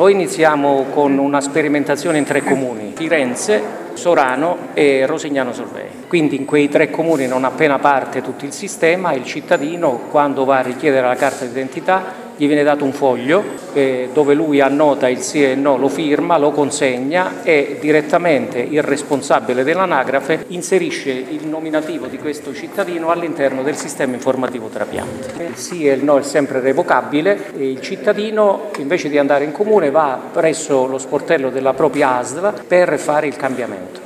Noi iniziamo con una sperimentazione in 3 comuni, Firenze, Sorano e Rosignano Solvay. Quindi in quei 3 comuni, non appena parte tutto il sistema, il cittadino quando va a richiedere la carta d'identità gli viene dato un foglio dove lui annota il sì e il no, lo firma, lo consegna e direttamente il responsabile dell'anagrafe inserisce il nominativo di questo cittadino all'interno del sistema informativo trapiante. Il sì e il no è sempre revocabile e il cittadino invece di andare in comune va presso lo sportello della propria ASL per fare il cambiamento.